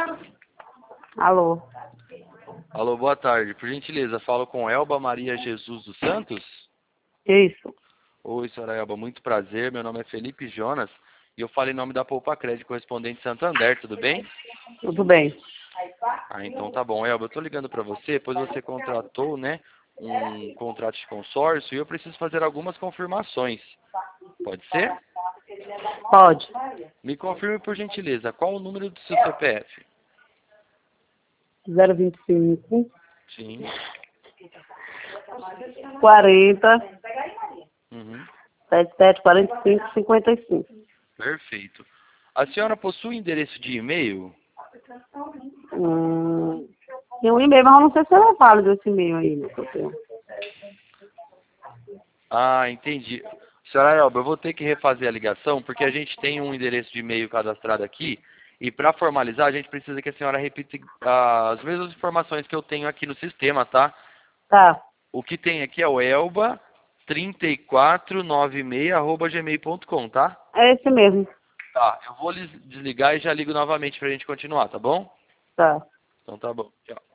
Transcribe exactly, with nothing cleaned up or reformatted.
Alô. Alô, boa tarde. Por gentileza, falo com Elba Maria Jesus dos Santos? Isso. Oi, senhora Elba, muito prazer. Meu nome é Felipe Jonas e eu falo em nome da Poupa Crédito correspondente Santander, tudo bem? Tudo bem. Ah, então tá bom. Elba, eu tô ligando para você, pois você contratou, né, um contrato de consórcio e eu preciso fazer algumas confirmações. Pode ser? Pode. Me confirme, por gentileza, qual o número do seu C P F? zero vinte e cinco, Sim. quarenta, Uhum. setenta e sete, quarenta e cinco, cinquenta e cinco. Perfeito. A senhora possui endereço de e-mail? Hum, tem um e-mail, mas eu não sei se é válido esse e-mail aí, né, que eu tenho. Ah, entendi. Senhora Elba, eu vou ter que refazer a ligação, porque a gente tem um endereço de e-mail cadastrado aqui, e para formalizar a gente precisa que a senhora repita ah, as mesmas informações que eu tenho aqui no sistema, tá? Tá, O que tem aqui é o elba trinta e quatro noventa e seis arroba gmail ponto com, tá? é esse mesmo. Tá, eu vou lis- desligar e já ligo novamente pra gente continuar, tá bom? Tá. Então tá bom. Tchau.